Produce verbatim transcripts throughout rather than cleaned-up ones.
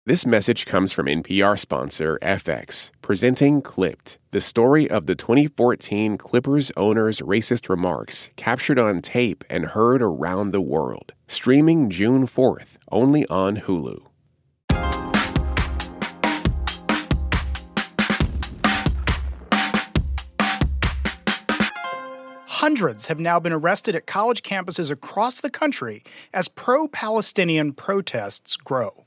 This message comes from N P R sponsor F X, presenting Clipped, the story of the twenty fourteen Clippers owner's racist remarks captured on tape and heard around the world. Streaming June fourth, only on Hulu. Hundreds have now been arrested at college campuses across the country as pro-Palestinian protests grow.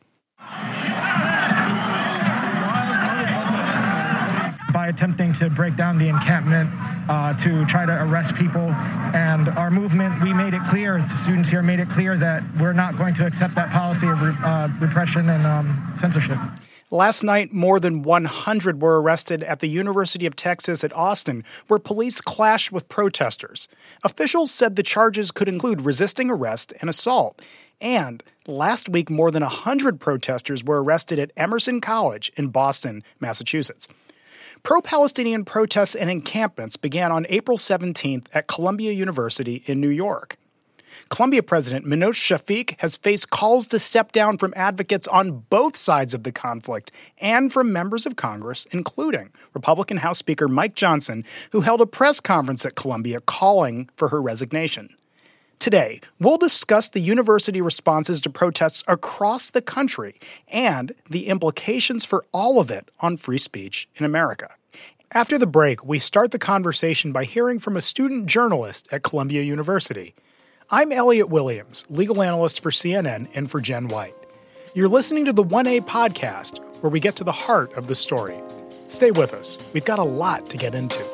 By attempting to break down the encampment, uh, to try to arrest people. And our movement, we made it clear, the students here made it clear that we're not going to accept that policy of re- uh, repression and um, censorship. Last night, more than one hundred were arrested at the University of Texas at Austin, where police clashed with protesters. Officials said the charges could include resisting arrest and assault. And last week, more than one hundred protesters were arrested at Emerson College in Boston, Massachusetts. Pro-Palestinian protests and encampments began on April seventeenth at Columbia University in New York. Columbia President Minouche Shafik has faced calls to step down from advocates on both sides of the conflict and from members of Congress, including Republican House Speaker Mike Johnson, who held a press conference at Columbia calling for her resignation. Today, we'll discuss the university responses to protests across the country and the implications for all of it on free speech in America. After the break, we start the conversation by hearing from a student journalist at Columbia University. I'm Elliot Williams, legal analyst for C N N and for Jen White. You're listening to the one A podcast, where we get to the heart of the story. Stay with us. We've got a lot to get into.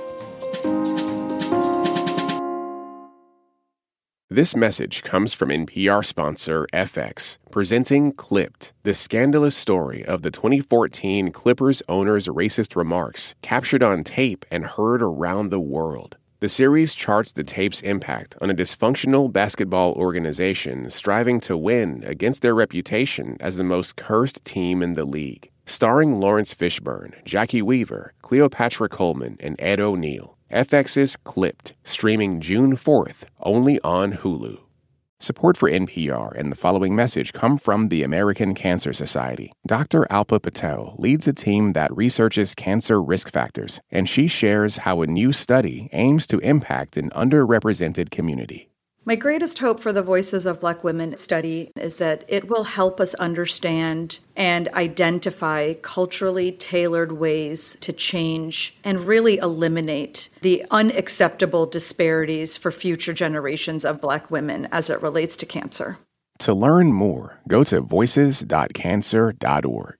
This message comes from N P R sponsor F X, presenting Clipped, the scandalous story of the twenty fourteen Clippers owner's racist remarks captured on tape and heard around the world. The series charts the tape's impact on a dysfunctional basketball organization striving to win against their reputation as the most cursed team in the league. Starring Lawrence Fishburne, Jackie Weaver, Cleopatra Coleman, and Ed O'Neill. F X's Clipped, streaming June fourth, only on Hulu. Support for N P R and the following message come from the American Cancer Society. Doctor Alpa Patel leads a team that researches cancer risk factors, and she shares how a new study aims to impact an underrepresented community. My greatest hope for the Voices of Black Women study is that it will help us understand and identify culturally tailored ways to change and really eliminate the unacceptable disparities for future generations of Black women as it relates to cancer. To learn more, go to voices dot cancer dot org.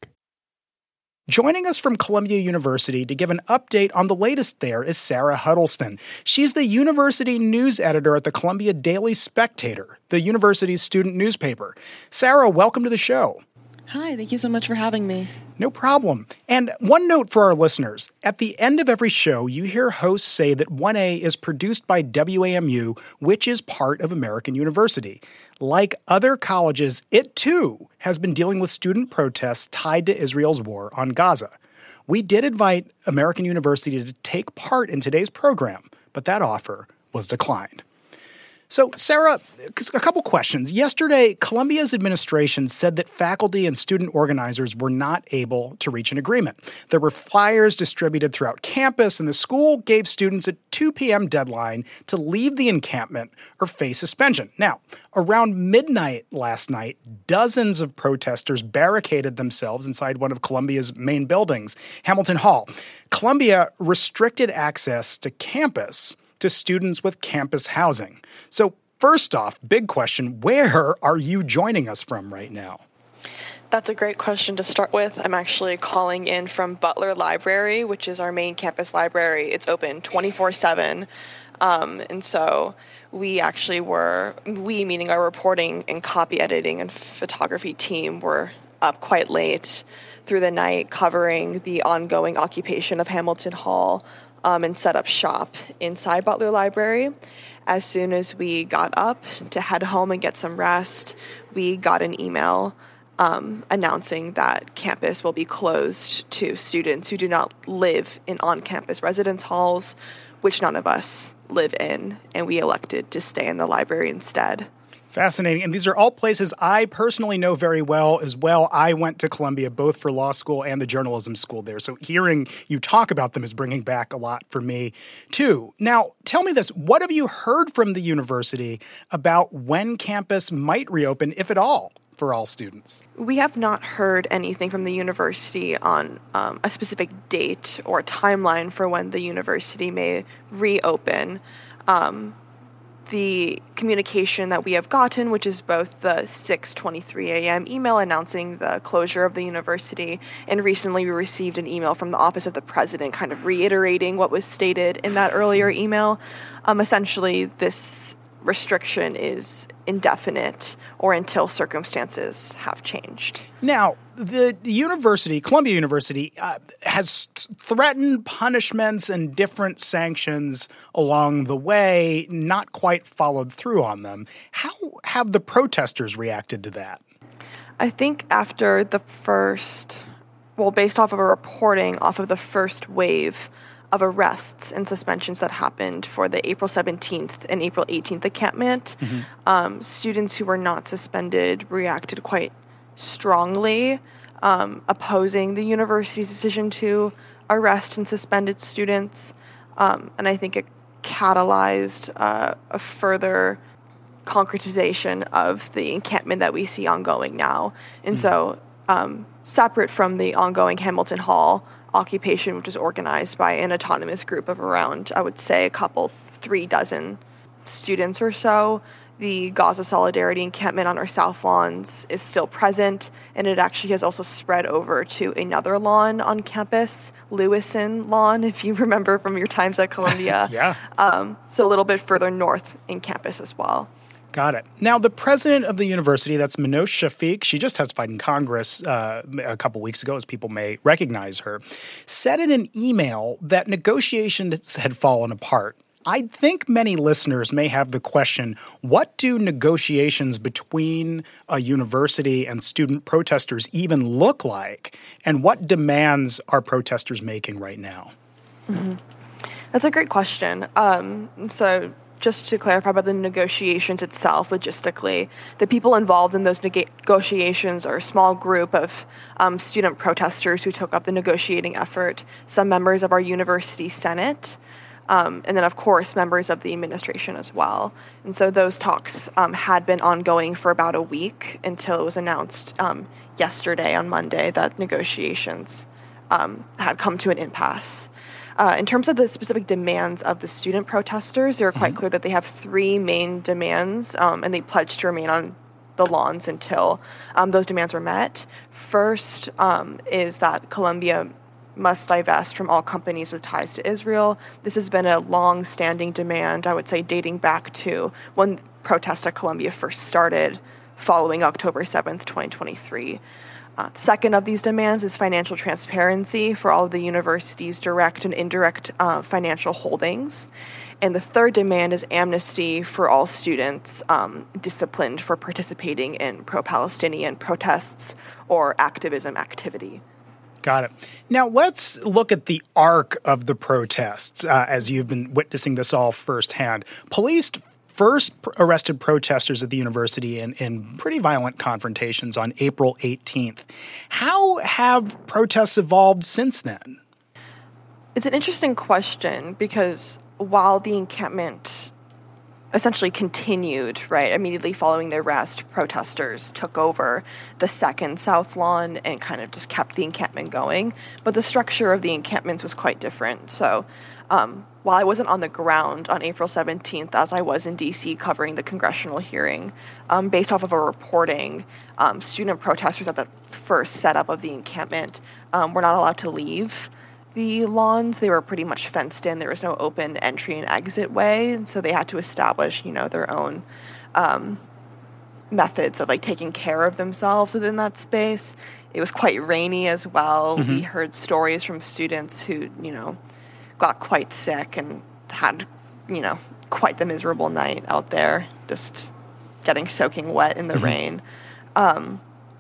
Joining us from Columbia University to give an update on the latest there is Sarah Huddleston. She's the university news editor at the Columbia Daily Spectator, the university's student newspaper. Sarah, welcome to the show. Hi, thank you so much for having me. No problem. And one note for our listeners. At the end of every show, you hear hosts say that one A is produced by W A M U, which is part of American University. Like other colleges, it too has been dealing with student protests tied to Israel's war on Gaza. We did invite American University to take part in today's program, but that offer was declined. So, Sarah, a couple questions. Yesterday, Columbia's administration said that faculty and student organizers were not able to reach an agreement. There were flyers distributed throughout campus, and the school gave students a two p.m. deadline to leave the encampment or face suspension. Now, around midnight last night, dozens of protesters barricaded themselves inside one of Columbia's main buildings, Hamilton Hall. Columbia restricted access to campus to students with campus housing. So first off, big question, where are you joining us from right now? That's a great question to start with. I'm actually calling in from Butler Library, which is our main campus library. It's open twenty-four seven. Um, and so we actually were, we meaning our reporting and copy editing and photography team were up quite late through the night covering the ongoing occupation of Hamilton Hall. Um, and set up shop inside Butler Library. As soon as we got up to head home and get some rest, we got an email um, announcing that campus will be closed to students who do not live in on-campus residence halls, which none of us live in, and we elected to stay in the library instead. Fascinating. And these are all places I personally know very well as well. I went to Columbia both for law school and the journalism school there. So hearing you talk about them is bringing back a lot for me, too. Now, tell me this. What have you heard from the university about when campus might reopen, if at all, for all students? We have not heard anything from the university on um, a specific date or timeline for when the university may reopen. Um, the communication that we have gotten, which is both the six twenty-three a.m. email announcing the closure of the university, and recently we received an email from the Office of the President kind of reiterating what was stated in that earlier email. Um, essentially, this restriction is indefinite or until circumstances have changed. Now, the university, Columbia University, uh, has threatened punishments and different sanctions along the way, not quite followed through on them. How have the protesters reacted to that? I think after the first, well, based off of a reporting off of the first wave of arrests and suspensions that happened for the April seventeenth and April eighteenth encampment, mm-hmm. um, students who were not suspended reacted quite strongly, um, opposing the university's decision to arrest and suspended students. Um, and I think it catalyzed uh, a further concretization of the encampment that we see ongoing now. And mm-hmm. so, um, separate from the ongoing Hamilton Hall occupation, which is organized by an autonomous group of around, I would say, a couple, three dozen students or so, the Gaza Solidarity encampment on our south lawns is still present, and it actually has also spread over to another lawn on campus, Lewison Lawn, if you remember from your times at Columbia. yeah. Um, so a little bit further north in campus as well. Got it. Now, the president of the university, that's Minouche Shafik, she just testified in Congress uh, a couple weeks ago, as people may recognize her, said in an email that negotiations had fallen apart. I think many listeners may have the question, what do negotiations between a university and student protesters even look like? And what demands are protesters making right now? Mm-hmm. That's a great question. Um, so... Just to clarify about the negotiations itself, logistically, the people involved in those neg- negotiations are a small group of um, student protesters who took up the negotiating effort, some members of our university senate, um, and then, of course, members of the administration as well. And so those talks um, had been ongoing for about a week until it was announced um, yesterday on Monday that negotiations um, had come to an impasse. Uh, in terms of the specific demands of the student protesters, they were quite mm-hmm. clear that they have three main demands, um, and they pledged to remain on the lawns until um, those demands were met. First um, is that Columbia must divest from all companies with ties to Israel. This has been a long-standing demand, I would say, dating back to when protests at Columbia first started following October seventh, twenty twenty-three. Uh, the second of these demands is financial transparency for all of the university's direct and indirect uh, financial holdings. And the third demand is amnesty for all students um, disciplined for participating in pro-Palestinian protests or activism activity. Got it. Now, let's look at the arc of the protests uh, as you've been witnessing this all firsthand. Police first arrested protesters at the university in, in pretty violent confrontations on April eighteenth. How have protests evolved since then? It's an interesting question because while the encampment essentially continued, right, immediately following the arrest, protesters took over the second South Lawn and kind of just kept the encampment going. But the structure of the encampments was quite different. So um, while I wasn't on the ground on April seventeenth, as I was in D C covering the congressional hearing, um, based off of a reporting, um, student protesters at the first setup of the encampment um, were not allowed to leave the lawns. They were pretty much fenced in. There was no open entry and exit way, and so they had to establish, you know, their own um, methods of like taking care of themselves within that space. It was quite rainy as well. Mm-hmm. We heard stories from students who, you know, got quite sick and had, you know, quite the miserable night out there, just getting soaking wet in the mm-hmm. rain. Um,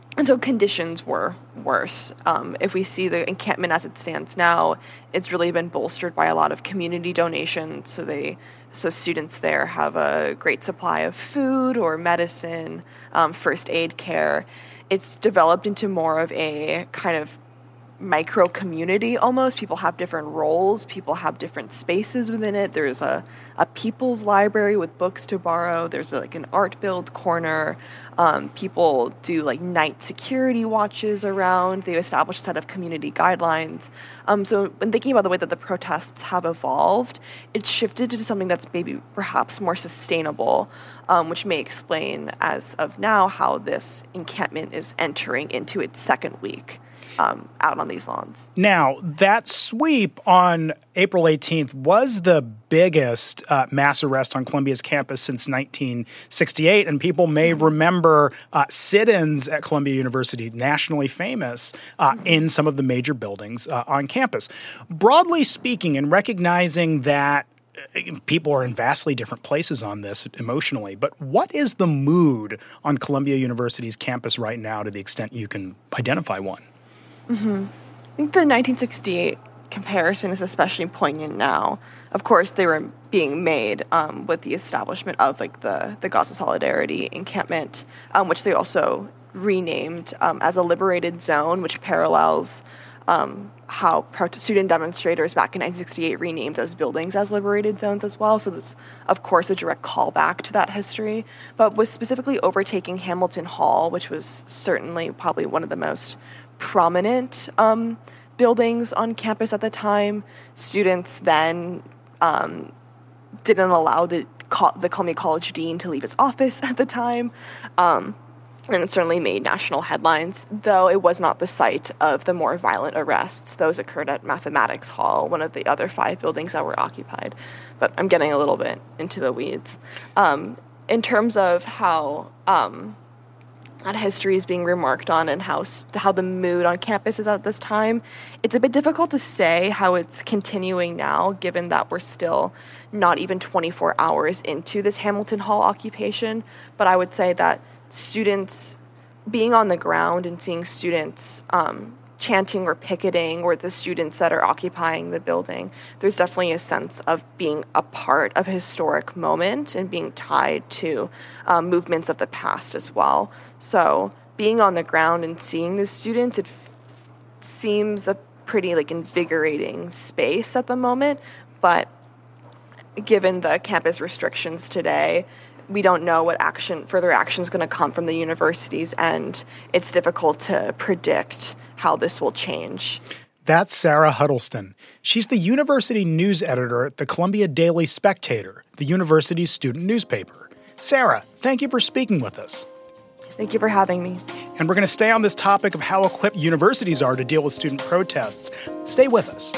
And so conditions were worse. Um, if we see the encampment as it stands now, it's really been bolstered by a lot of community donations. So they, so students there have a great supply of food or medicine, um, first aid care. It's developed into more of a kind of micro community almost. People have different roles. People have different spaces within it. There's a, a people's library with books to borrow. There's a, like an art build corner. Um, people do like night security watches around. They've established a set of community guidelines. Um, so when thinking about the way that the protests have evolved, it's shifted to something that's maybe perhaps more sustainable, um, which may explain as of now how this encampment is entering into its second week. Um, out on these lawns. Now, that sweep on April eighteenth was the biggest uh, mass arrest on Columbia's campus since nineteen sixty-eight, and people may mm-hmm. remember uh, sit-ins at Columbia University, nationally famous, uh, mm-hmm. in some of the major buildings uh, on campus. Broadly speaking, and recognizing that people are in vastly different places on this emotionally, but what is the mood on Columbia University's campus right now to the extent you can identify one? Mm-hmm. I think the nineteen sixty-eight comparison is especially poignant now. Of course, they were being made um, with the establishment of like the, the Gaza Solidarity encampment, um, which they also renamed um, as a liberated zone, which parallels um, how student demonstrators back in nineteen sixty-eight renamed those buildings as liberated zones as well. So this, of course, a direct callback to that history, but was specifically overtaking Hamilton Hall, which was certainly probably one of the most prominent um, buildings on campus at the time. Students then um, didn't allow the the Columbia College dean to leave his office at the time, um, and it certainly made national headlines, though it was not the site of the more violent arrests. Those occurred at Mathematics Hall, one of the other five buildings that were occupied. But I'm getting a little bit into the weeds. Um, in terms of how Um, that history is being remarked on and how how the mood on campus is at this time, it's a bit difficult to say how it's continuing now, given that we're still not even twenty-four hours into this Hamilton Hall occupation. But I would say that students being on the ground and seeing students um, chanting or picketing, or the students that are occupying the building, there's definitely a sense of being a part of a historic moment and being tied to um, movements of the past as well. So being on the ground and seeing the students, it f- seems a pretty like invigorating space at the moment. But given the campus restrictions today, we don't know what action, further action is going to come from the universities, and it's difficult to predict how this will change. That's Sarah Huddleston. She's the university news editor at the Columbia Daily Spectator, the university's student newspaper. Sarah, thank you for speaking with us. Thank you for having me. And we're going to stay on this topic of how equipped universities are to deal with student protests. Stay with us.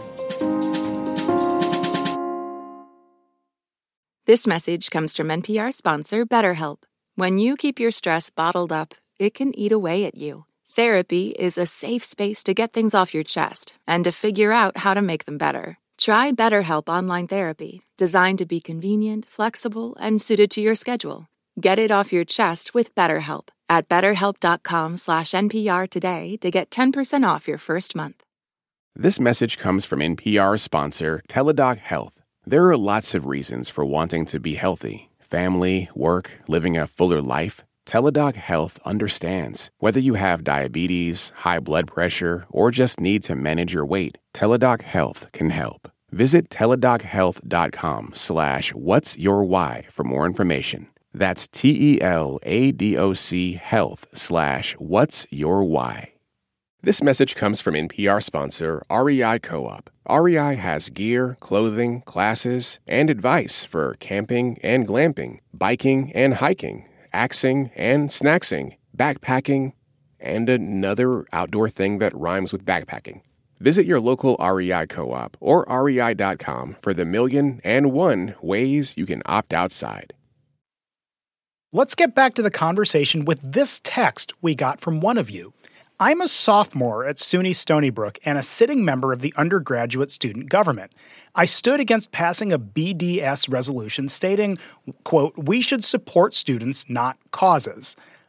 This message comes from N P R sponsor BetterHelp. When you keep your stress bottled up, it can eat away at you. Therapy is a safe space to get things off your chest and to figure out how to make them better. Try BetterHelp Online Therapy, designed to be convenient, flexible, and suited to your schedule. Get it off your chest with BetterHelp at betterhelp.com slash NPR today to get ten percent off your first month. This message comes from N P R sponsor Teladoc Health. There are lots of reasons for wanting to be healthy. Family, work, living a fuller life. Teladoc Health understands. Whether you have diabetes, high blood pressure, or just need to manage your weight, Teladoc Health can help. Visit teladochealth.com slash what's your why for more information. That's T-E-L-A-D-O-C health slash what's your why. This message comes from N P R sponsor R E I Co-op. R E I has gear, clothing, classes, and advice for camping and glamping, biking and hiking, axing and snacksing, backpacking, and another outdoor thing that rhymes with backpacking. Visit your local R E I Co-op or R E I dot com for the million and one ways you can opt outside. Let's get back to the conversation with this text we got from one of you. I'm a sophomore at SUNY Stony Brook and a sitting member of the undergraduate student government. I stood against passing a B D S resolution stating, quote, we should support students, not causes.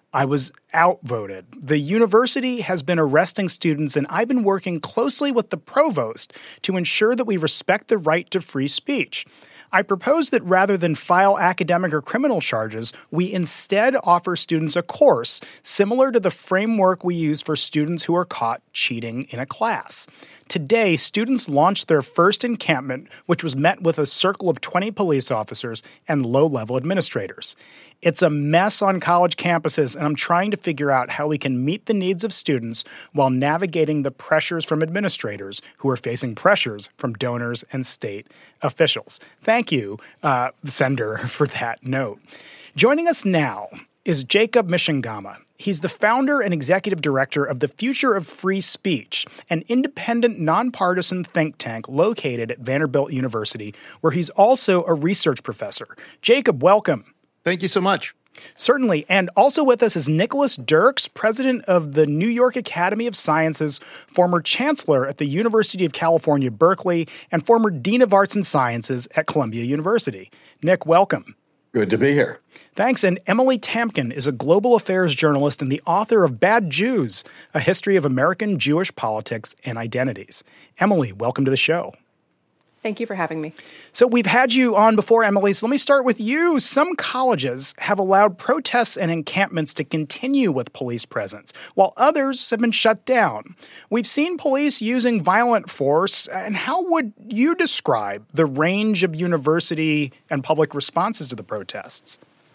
I was outvoted. The university has been arresting students, and I've been working closely with the provost to ensure that we respect the right to free speech. I propose that rather than file academic or criminal charges, we instead offer students a course similar to the framework we use for students who are caught cheating in a class. Today, students launched their first encampment, which was met with a circle of twenty police officers and low-level administrators. It's a mess on college campuses, and I'm trying to figure out how we can meet the needs of students while navigating the pressures from administrators who are facing pressures from donors and state officials. Thank you, uh, Sender, for that note. Joining us now is Jacob Mishangama. He's the founder and executive director of the Future of Free Speech, an independent, nonpartisan think tank located at Vanderbilt University, where he's also a research professor. Jacob, welcome. Thank you so much. Certainly. And also with us is Nicholas Dirks, president of the New York Academy of Sciences, former chancellor at the University of California, Berkeley, and former dean of arts and sciences at Columbia University. Nick, welcome. Good to be here. Thanks. And Emily Tamkin is a global affairs journalist and the author of Bad Jews, A History of American Jewish Politics and Identities. Emily, welcome to the show. Thank you for having me. So we've had you on before, Emily, so let me start with you. Some colleges have allowed protests and encampments to continue with police presence, while others have been shut down. We've seen police using violent force, and how would you describe the range of university and public responses to the protests?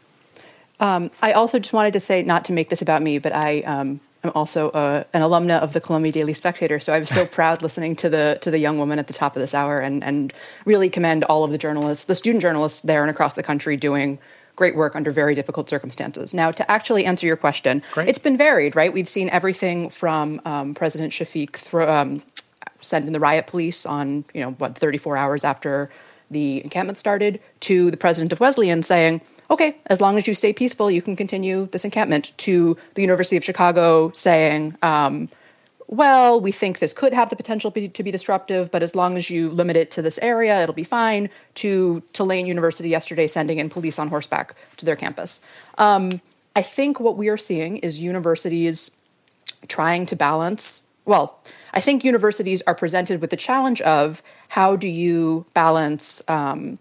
Um, I also just wanted to say, not to make this about me, but I um, am also a, an alumna of the Columbia Daily Spectator, so I was so proud listening to the to the young woman at the top of this hour, and, and really commend all of the journalists, the student journalists there and across the country doing great work under very difficult circumstances. Now, to actually answer your question, Great. It's been varied, right? We've seen everything from um, President Shafiq thro- um, sending the riot police on, you know, what, thirty-four hours after the encampment started, to the president of Wesleyan saying, okay, as long as you stay peaceful, you can continue this encampment, to the University of Chicago saying, um, well, we think this could have the potential be, to be disruptive, but as long as you limit it to this area, it'll be fine, to Tulane University yesterday sending in police on horseback to their campus. Um, I think what we are seeing is universities trying to balance, well, I think universities are presented with the challenge of how do you balance um,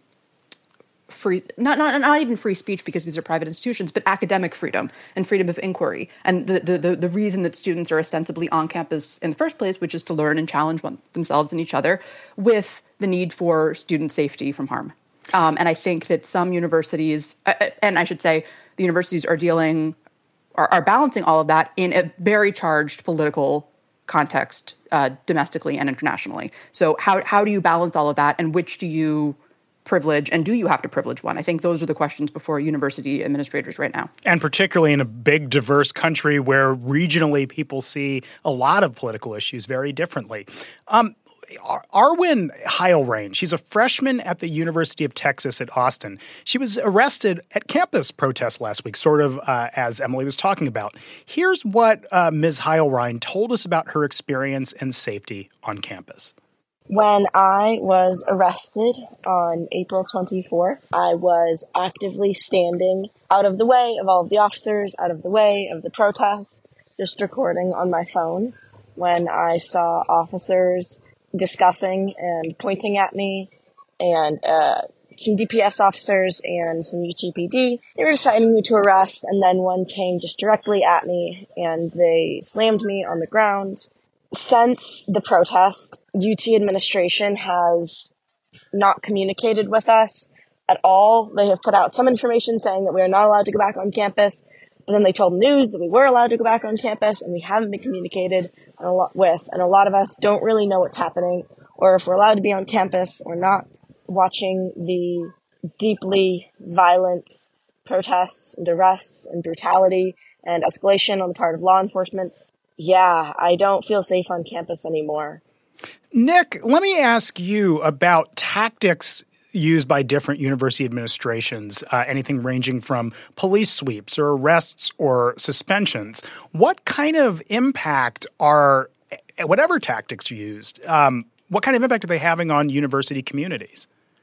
free, not, not not even free speech because these are private institutions, but academic freedom and freedom of inquiry. And the, the, the, the reason that students are ostensibly on campus in the first place, which is to learn and challenge one, themselves and each other, with the need for student safety from harm. Um, and I think that some universities, uh, and I should say the universities are dealing, are, are balancing all of that in a very charged political context, uh, domestically and internationally. So how how do you balance all of that, and which do you privilege, and do you have to privilege one? I think those are the questions before university administrators right now. And particularly in a big, diverse country where regionally people see a lot of political issues very differently. Um, Ar- Arwen Heilrein, she's a freshman at the University of Texas at Austin. She was arrested at campus protests last week, sort of uh, as Emily was talking about. Here's what uh, Miz Heilrein told us about her experience and safety on campus. When I was arrested on April twenty-fourth, I was actively standing out of the way of all of the officers, out of the way of the protests, just recording on my phone. When I saw officers discussing and pointing at me, and uh, some D P S officers and some U T P D, they were deciding who to arrest, and then one came just directly at me, and they slammed me on the ground. Since the protest, U T administration has not communicated with us at all. They have put out some information saying that we are not allowed to go back on campus, but then they told news that we were allowed to go back on campus, and we haven't been communicated a lot with. And a lot of us don't really know what's happening, or if we're allowed to be on campus or not. Watching the deeply violent protests and arrests and brutality and escalation on the part of law enforcement, yeah, I don't feel safe on campus anymore. Nick, let me ask you about tactics used by different university administrations, uh, anything ranging from police sweeps or arrests or suspensions. What kind of impact are, whatever tactics used, um, what kind of impact are they having on university communities?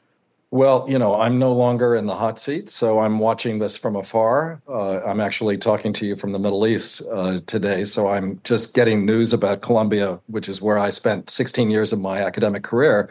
Well, you know, I'm no longer in the hot seat, so I'm watching this from afar. Uh, I'm actually talking to you from the Middle East uh, today, so I'm just getting news about Colombia, which is where I spent sixteen years of my academic career,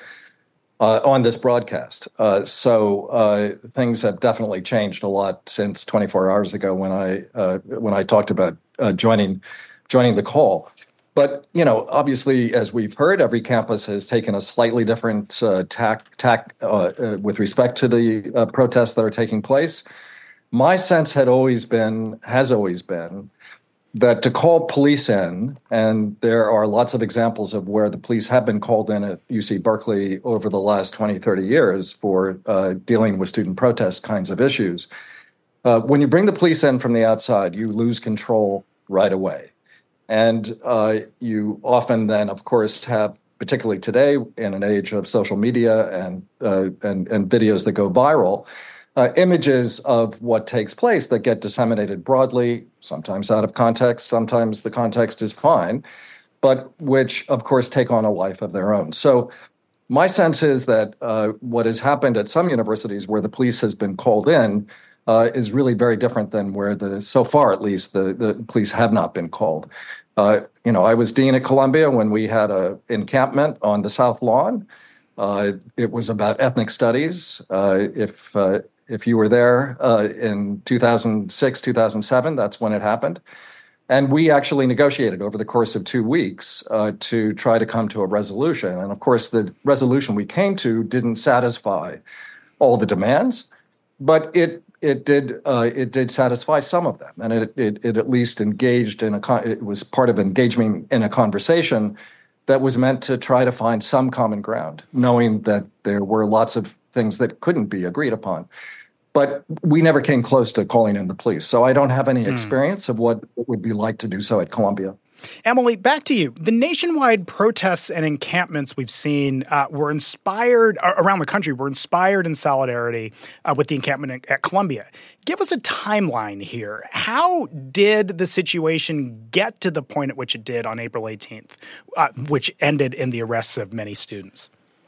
uh, on this broadcast. Uh, so uh, things have definitely changed a lot since twenty-four hours ago when I uh, when I talked about uh, joining joining the call. But, you know, obviously, as we've heard, every campus has taken a slightly different uh, tack, tack uh, uh, with respect to the uh, protests that are taking place. My sense had always been, has always been, that to call police in, and there are lots of examples of where the police have been called in at U C Berkeley over the last twenty, thirty years for uh, dealing with student protest kinds of issues. Uh, when you bring the police in from the outside, you lose control right away. And uh, you often then, of course, have, particularly today in an age of social media and uh, and, and videos that go viral, uh, images of what takes place that get disseminated broadly, sometimes out of context, sometimes the context is fine, but which, of course, take on a life of their own. So my sense is that uh, what has happened at some universities where the police has been called in uh, is really very different than where the, so far at least, the, the police have not been called. Uh, you know, I was dean at Columbia when we had an encampment on the South Lawn. Uh, it was about ethnic studies. Uh, if uh, if you were there uh, in two thousand six, two thousand seven, that's when it happened. And we actually negotiated over the course of two weeks uh, to try to come to a resolution. And of course, the resolution we came to didn't satisfy all the demands, but it It did. Uh, it did satisfy some of them, and it, it it at least engaged in a. Con- it was part of engagement in a conversation that was meant to try to find some common ground, knowing that there were lots of things that couldn't be agreed upon. But we never came close to calling in the police, so I don't have any Hmm. experience of what it would be like to do so at Columbia. Emily, back to you. The nationwide protests and encampments we've seen uh, were inspired uh, around the country, were inspired in solidarity uh, with the encampment at, at Columbia. Give us a timeline here. How did the situation get to the point at which it did on April eighteenth, uh, which ended in the arrests of many students?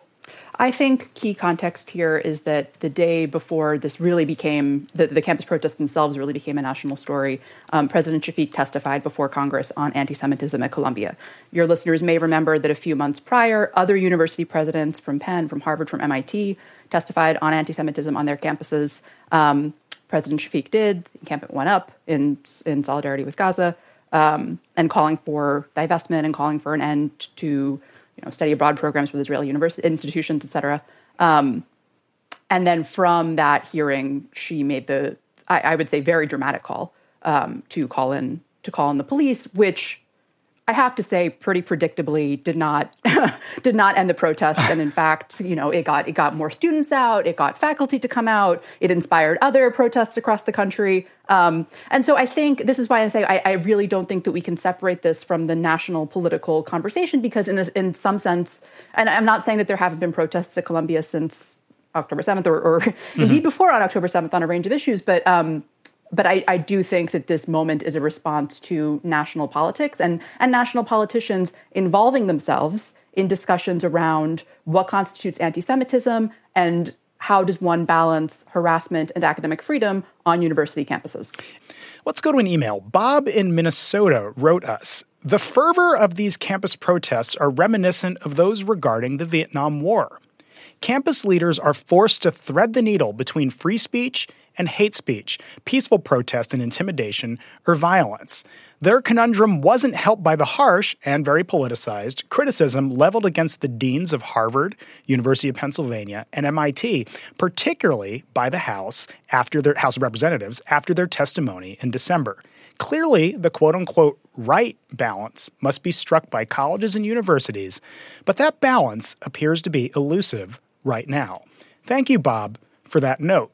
I think key context here is that the day before this really became, the, the campus protests themselves really became a national story, um, President Shafiq testified before Congress on anti-Semitism at Columbia. Your listeners may remember that a few months prior, other university presidents from Penn, from Harvard, from M I T testified on anti-Semitism on their campuses. Um, President Shafiq did. The encampment went up in, in solidarity with Gaza, um, and calling for divestment and calling for an end to you know, study abroad programs with Israeli university institutions, et cetera. Um, and then from that hearing, she made the, I, I would say, very dramatic call um, to call in to call in the police, which I have to say, pretty predictably, did not did not end the protests. And in fact, you know, it got it got more students out, it got faculty to come out, it inspired other protests across the country. Um, and so I think this is why I say I, I really don't think that we can separate this from the national political conversation, because in a, in some sense, and I'm not saying that there haven't been protests at Columbia since October seventh or, or mm-hmm. indeed before on October seventh on a range of issues, but um, But I, I do think that this moment is a response to national politics and, and national politicians involving themselves in discussions around what constitutes anti-Semitism and how does one balance harassment and academic freedom on university campuses. Let's go to an email. Bob in Minnesota wrote us, "The fervor of these campus protests are reminiscent of those regarding the Vietnam War. Campus leaders are forced to thread the needle between free speech and hate speech, peaceful protest and intimidation, or violence. Their conundrum wasn't helped by the harsh and very politicized criticism leveled against the deans of Harvard, University of Pennsylvania, and M I T, particularly by the House after their House of Representatives after their testimony in December. Clearly, the quote-unquote right balance must be struck by colleges and universities, but that balance appears to be elusive right now." Thank you, Bob, for that note.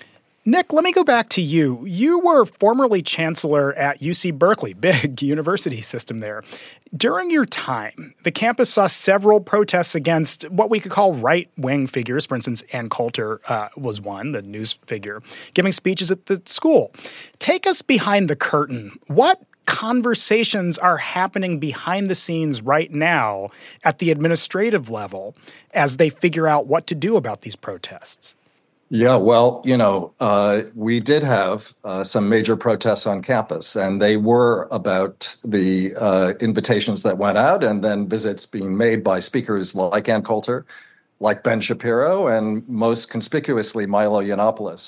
Nick, let me go back to you. You were formerly chancellor at U C Berkeley, big university system there. During your time, the campus saw several protests against what we could call right-wing figures. For instance, Ann Coulter uh, was one, the news figure, giving speeches at the school. Take us behind the curtain. What conversations are happening behind the scenes right now at the administrative level as they figure out what to do about these protests? Yeah, well, you know, uh, we did have uh, some major protests on campus, and they were about the uh, invitations that went out and then visits being made by speakers like Ann Coulter, like Ben Shapiro, and most conspicuously Milo Yiannopoulos.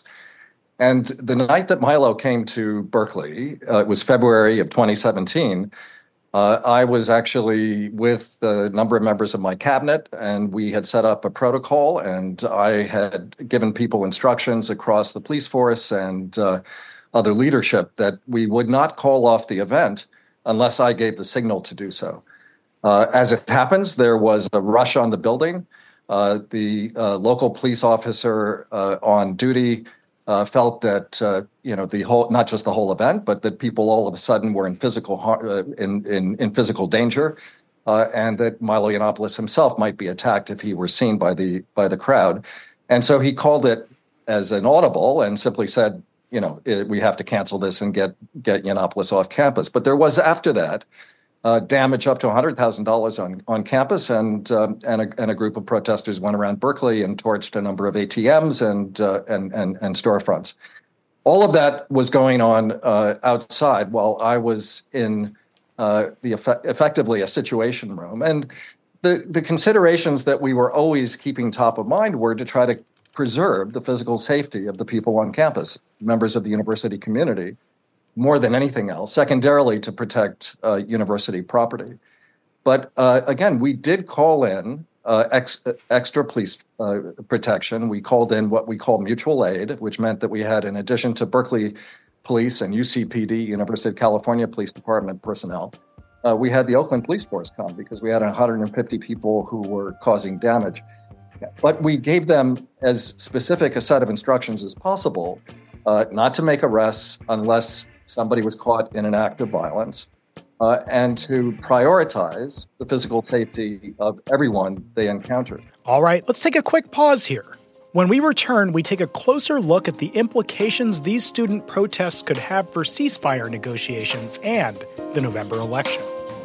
And the night that Milo came to Berkeley, uh, it was February of twenty seventeen, Uh, I was actually with a number of members of my cabinet, and we had set up a protocol, and I had given people instructions across the police force and uh, other leadership that we would not call off the event unless I gave the signal to do so. Uh, as it happens, there was a rush on the building. Uh, the uh, local police officer uh, on duty Uh, felt that uh, you know the whole, not just the whole event, but that people all of a sudden were in physical har- uh, in, in in physical danger, uh, and that Milo Yiannopoulos himself might be attacked if he were seen by the by the crowd, and so he called it as an audible and simply said, you know, we have to cancel this and get get Yiannopoulos off campus. But there was after that uh, damage up to one hundred thousand dollars on on campus, and um, and a and a group of protesters went around Berkeley and torched a number of A T Ms and uh, and and and storefronts. All of that was going on uh, outside while I was in uh, the effect, effectively a situation room, and the the considerations that we were always keeping top of mind were to try to preserve the physical safety of the people on campus, members of the university community, more than anything else, secondarily to protect uh, university property. But uh, again, we did call in uh, ex- extra police uh, protection. We called in what we call mutual aid, which meant that we had, in addition to Berkeley Police and U C P D, University of California Police Department personnel, uh, we had the Oakland Police Force come because we had one hundred fifty people who were causing damage. But we gave them as specific a set of instructions as possible, uh, not to make arrests unless somebody was caught in an act of violence, uh, and to prioritize the physical safety of everyone they encountered. All right, let's take a quick pause here. When we return, we take a closer look at the implications these student protests could have for ceasefire negotiations and the November election.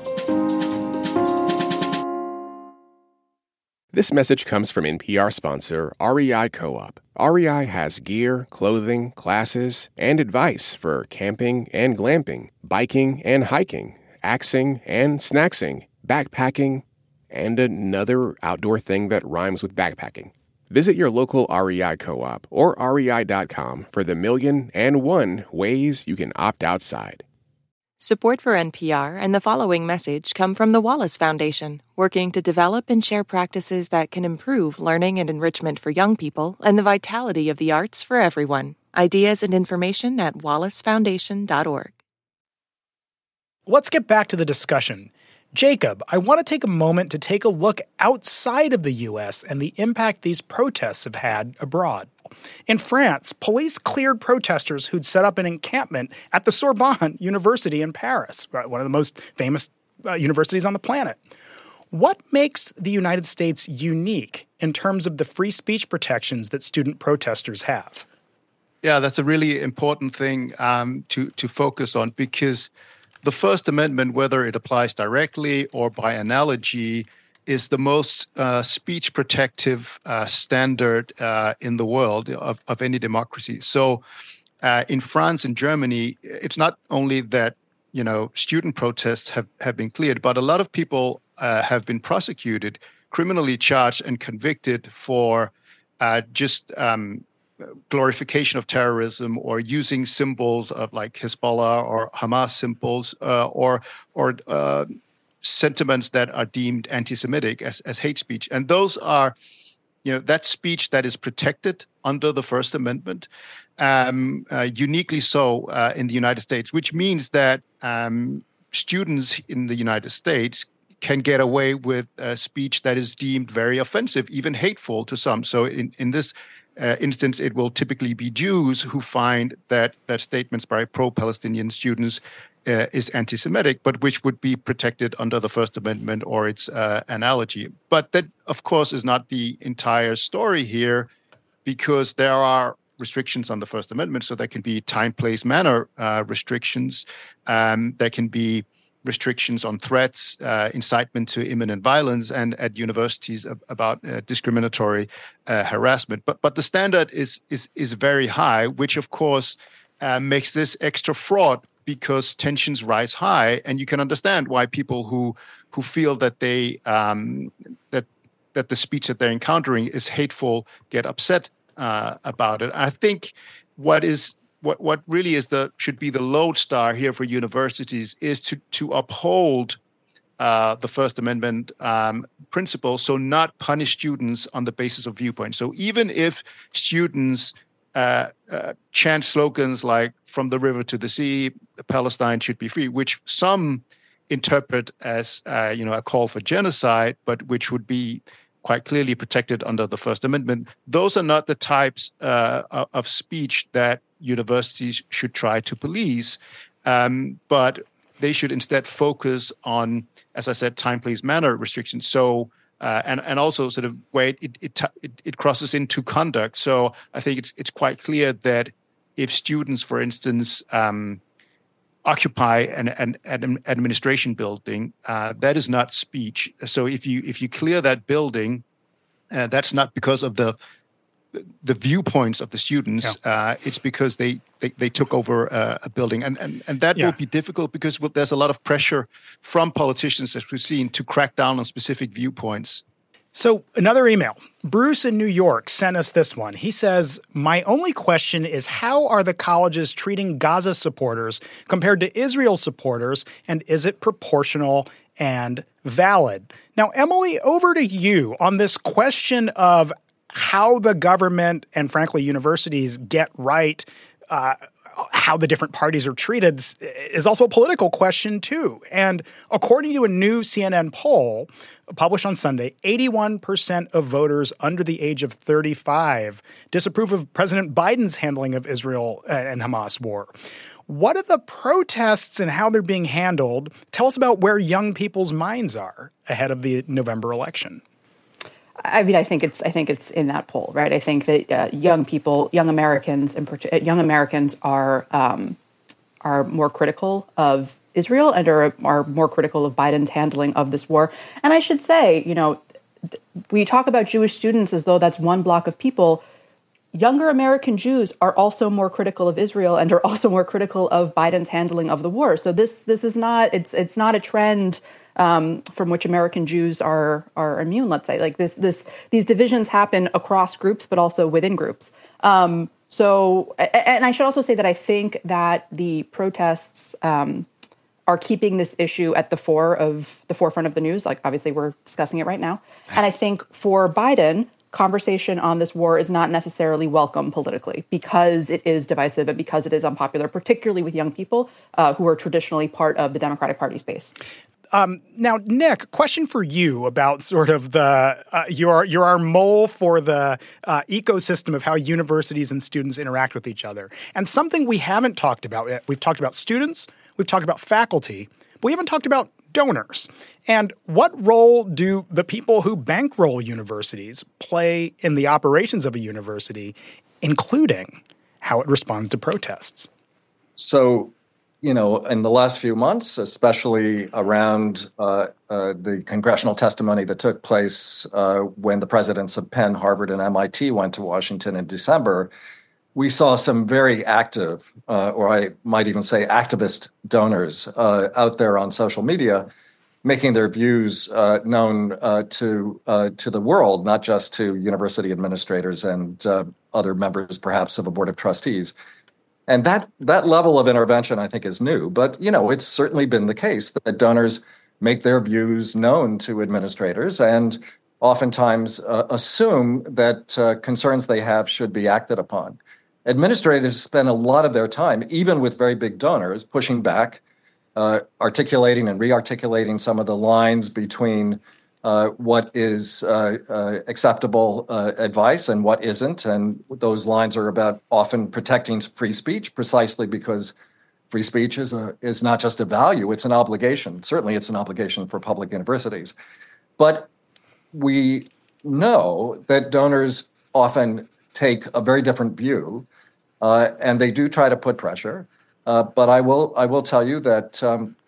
This message comes from N P R sponsor R E I Co-op. R E I has gear, clothing, classes, and advice for camping and glamping, biking and hiking, axing and snacksing, backpacking, and another outdoor thing that rhymes with backpacking. Visit your local R E I Co-op or R E I dot com for the million and one ways you can opt outside. Support for N P R and the following message come from the Wallace Foundation, working to develop and share practices that can improve learning and enrichment for young people and the vitality of the arts for everyone. Ideas and information at wallace foundation dot org. Let's get back to the discussion. Jacob, I want to take a moment to take a look outside of the U S and the impact these protests have had abroad. In France, police cleared protesters who'd set up an encampment at the Sorbonne University in Paris, one of the most famous uh, universities on the planet. What makes the United States unique in terms of the free speech protections that student protesters have? Yeah, that's a really important thing um, to, to focus on, because the First Amendment, whether it applies directly or by analogy, is the most uh, speech protective uh, standard uh, in the world of, of any democracy. So uh, in France and Germany, it's not only that, you know, student protests have, have been cleared, but a lot of people uh, have been prosecuted, criminally charged and convicted for uh, just um, glorification of terrorism or using symbols of like Hezbollah or Hamas symbols uh, or or uh, sentiments that are deemed anti-Semitic as, as hate speech. And those are, you know, that speech that is protected under the First Amendment, um, uh, uniquely so uh, in the United States, which means that um, students in the United States can get away with a speech that is deemed very offensive, even hateful to some. So in, in this uh, instance, it will typically be Jews who find that, that statements by pro-Palestinian students Uh, is anti-Semitic, but which would be protected under the First Amendment or its uh, analogy. But that, of course, is not the entire story here, because there are restrictions on the First Amendment. So there can be time, place, manner uh, restrictions. Um, there can be restrictions on threats, uh, incitement to imminent violence, and at universities ab- about uh, discriminatory uh, harassment. But but the standard is is is very high, which of course uh, makes this extra fraught because tensions rise high, and you can understand why people who who feel that they um, that that the speech that they're encountering is hateful get upset uh, about it. I think what is What what really is the should be the lodestar here for universities is to to uphold uh, the First Amendment um, principle, so not punish students on the basis of viewpoint. So even if students uh, uh, chant slogans like "From the river to the sea, Palestine should be free," which some interpret as uh, you know a call for genocide, but which would be quite clearly protected under the First Amendment, those are not the types uh, of speech that universities should try to police, um, but they should instead focus on, as I said, time, place, manner restrictions. So, uh, and and also sort of where it it, it it crosses into conduct. So I think it's it's quite clear that if students, for instance, um, occupy an, an, an administration building, uh, that is not speech. So if you if you clear that building, uh, that's not because of the the viewpoints of the students. Yeah. Uh, it's because they they, they took over uh, a building, and and and that yeah. will be difficult because there's a lot of pressure from politicians, as we've seen, to crack down on specific viewpoints. So another email. Bruce in New York sent us this one. He says, "My only question is how are the colleges treating Gaza supporters compared to Israel supporters, and is it proportional and valid?" Now, Emily, over to you on this question of how the government and, frankly, universities get right uh, how the different parties are treated is also a political question, too. And according to a new C N N poll published on Sunday, eighty-one percent of voters under the age of thirty-five disapprove of President Biden's handling of Israel and Hamas war. What are the protests and how they're being handled? Tell us about where young people's minds are ahead of the November election. I mean, I think it's I think it's in that poll, right? I think that uh, young people, young Americans, in part- young Americans are um, are more critical of Israel and are are more critical of Biden's handling of this war. And I should say, you know, th- we talk about Jewish students as though that's one block of people. Younger American Jews are also more critical of Israel and are also more critical of Biden's handling of the war. So this this is not it's it's not a trend Um, from which American Jews are are immune. Let's say like this this these divisions happen across groups, but also within groups. Um, so, and I should also say that I think that the protests um, are keeping this issue at the fore of the forefront of the news. Like obviously, we're discussing it right now, and I think for Biden, conversation on this war is not necessarily welcome politically because it is divisive and because it is unpopular, particularly with young people uh, who are traditionally part of the Democratic Party space. Um, now, Nick, question for you about sort of the uh, you're you're our mole for the uh, ecosystem of how universities and students interact with each other. And something we haven't talked about yet. We've talked about students, we've talked about faculty, but we haven't talked about donors. And what role do the people who bankroll universities play in the operations of a university, including how it responds to protests? So, you know, in the last few months, especially around uh, uh, the congressional testimony that took place uh, when the presidents of Penn, Harvard, and M I T went to Washington in December, we saw some very active, uh, or I might even say activist donors uh, out there on social media, making their views uh, known uh, to uh, to the world, not just to university administrators and uh, other members, perhaps, of a board of trustees. And that that level of intervention, I think, is new. But, you know, it's certainly been the case that donors make their views known to administrators and oftentimes uh, assume that uh, concerns they have should be acted upon. Administrators spend a lot of their time, even with very big donors, pushing back, uh, articulating and re-articulating some of the lines between Uh, what is uh, uh, acceptable uh, advice and what isn't. And those lines are about often protecting free speech, precisely because free speech is a, is not just a value, it's an obligation. Certainly it's an obligation for public universities. But we know that donors often take a very different view, uh, and they do try to put pressure. Uh, but I will I will tell you that um,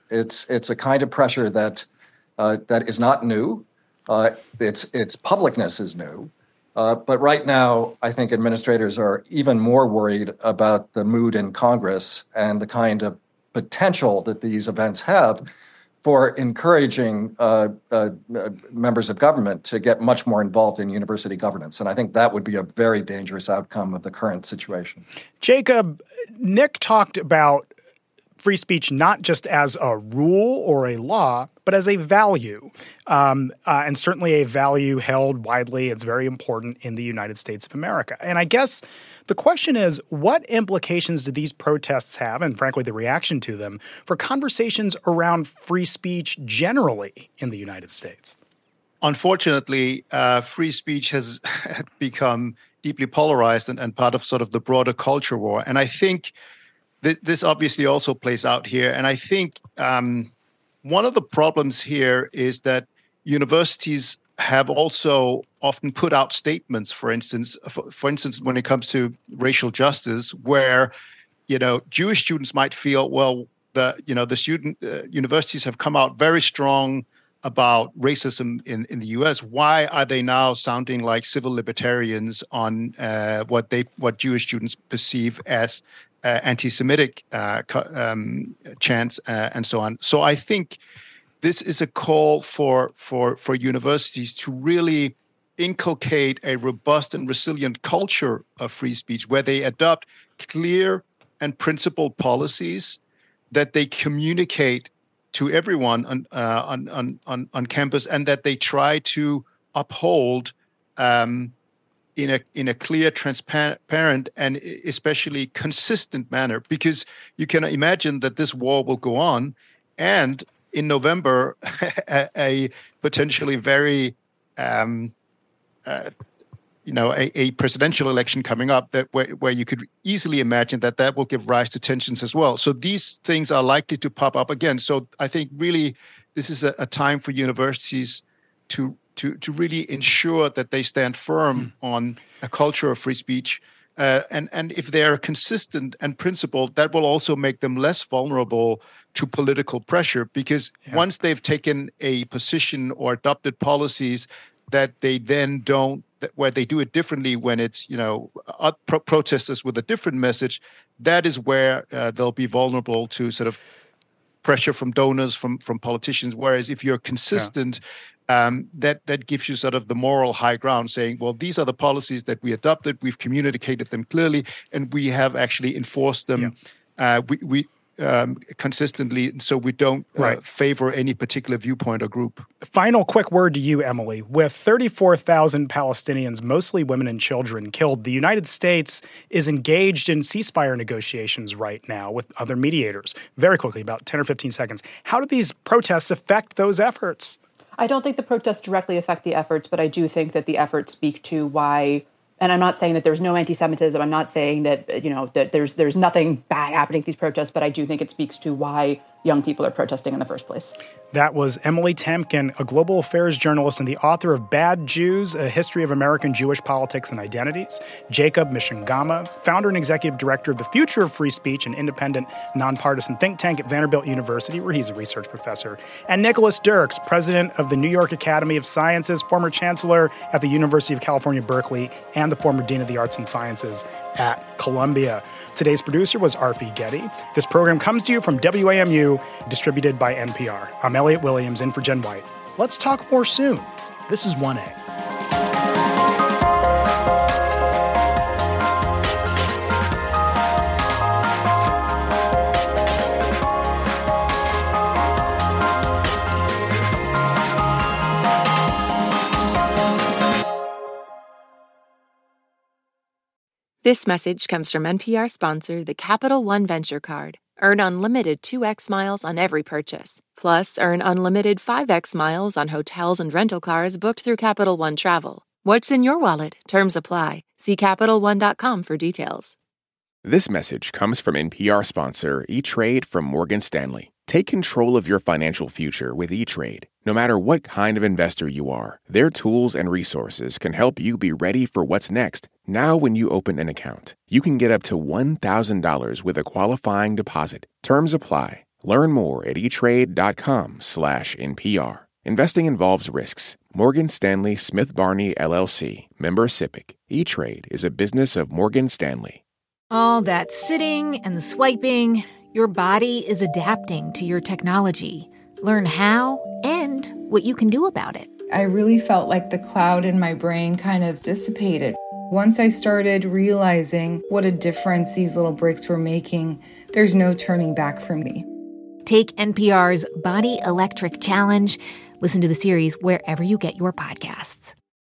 It's it's a kind of pressure that uh, that is not new. Uh, its its publicness is new. Uh, but right now, I think administrators are even more worried about the mood in Congress and the kind of potential that these events have for encouraging uh, uh, members of government to get much more involved in university governance. And I think that would be a very dangerous outcome of the current situation. Jacob, Nick talked about free speech not just as a rule or a law, but as a value, um, uh, and certainly a value held widely. It's very important in the United States of America. And I guess the question is, what implications do these protests have, and frankly the reaction to them, for conversations around free speech generally in the United States? Unfortunately, uh, free speech has become deeply polarized and, and part of sort of the broader culture war. And I think this obviously also plays out here. And I think um, one of the problems here is that universities have also often put out statements, for instance, for, for instance, when it comes to racial justice, where, you know, Jewish students might feel, well, the, you know, the student uh, universities have come out very strong about racism in, in the U S. Why are they now sounding like civil libertarians on uh, what they what Jewish students perceive as Uh, anti-Semitic uh, um, chants uh, and so on. So I think this is a call for for for universities to really inculcate a robust and resilient culture of free speech, where they adopt clear and principled policies that they communicate to everyone on uh, on, on on on campus, and that they try to uphold Um, in a in a clear, transparent, and especially consistent manner, because you can imagine that this war will go on, and in November, a, a potentially very, um, uh, you know, a, a presidential election coming up that where, where you could easily imagine that that will give rise to tensions as well. So these things are likely to pop up again. So I think really this is a, a time for universities to to to really ensure that they stand firm mm. on a culture of free speech. Uh, and, and if they're consistent and principled, that will also make them less vulnerable to political pressure, because yeah. once they've taken a position or adopted policies that they then don't, that where they do it differently when it's, you know, uh, pro- protesters with a different message, that is where uh, they'll be vulnerable to sort of pressure from donors, from, from politicians. Whereas if you're consistent, yeah. Um, that that gives you sort of the moral high ground, saying, well, these are the policies that we adopted, we've communicated them clearly, and we have actually enforced them yeah. uh, we, we um, consistently, so we don't uh, right. favor any particular viewpoint or group. Final quick word to you, Emily. With thirty-four thousand Palestinians, mostly women and children, killed, the United States is engaged in ceasefire negotiations right now with other mediators. Very quickly, about ten or fifteen seconds. How do these protests affect those efforts? I don't think the protests directly affect the efforts, but I do think that the efforts speak to why, and I'm not saying that there's no anti-Semitism, I'm not saying that, you know, that there's there's nothing bad happening at these protests, but I do think it speaks to why young people are protesting in the first place. That was Emily Temkin, a global affairs journalist and the author of Bad Jews, A History of American Jewish Politics and Identities. Jacob Mishangama, founder and executive director of the Future of Free Speech, an independent, nonpartisan think tank at Vanderbilt University, where he's a research professor. And Nicholas Dirks, president of the New York Academy of Sciences, former chancellor at the University of California, Berkeley, and the former dean of the arts and sciences at Columbia. Today's producer was Arfi Getty. This program comes to you from W A M U, distributed by N P R. I'm Elliot Williams, in for Jen White. Let's talk more soon. This is one A. This message comes from N P R sponsor, the Capital One Venture Card. Earn unlimited two x miles on every purchase. Plus, earn unlimited five x miles on hotels and rental cars booked through Capital One Travel. What's in your wallet? Terms apply. See Capital One dot com for details. This message comes from N P R sponsor, E-Trade from Morgan Stanley. Take control of your financial future with E-Trade. No matter what kind of investor you are, their tools and resources can help you be ready for what's next. Now when you open an account, you can get up to one thousand dollars with a qualifying deposit. Terms apply. Learn more at etrade.com slash NPR. Investing involves risks. Morgan Stanley Smith Barney, L L C, member SIPC. E-Trade is a business of Morgan Stanley. All that sitting and swiping, your body is adapting to your technology. Learn how and what you can do about it. I really felt like the cloud in my brain kind of dissipated. Once I started realizing what a difference these little breaks were making, there's no turning back for me. Take N P R's Body Electric Challenge. Listen to the series wherever you get your podcasts.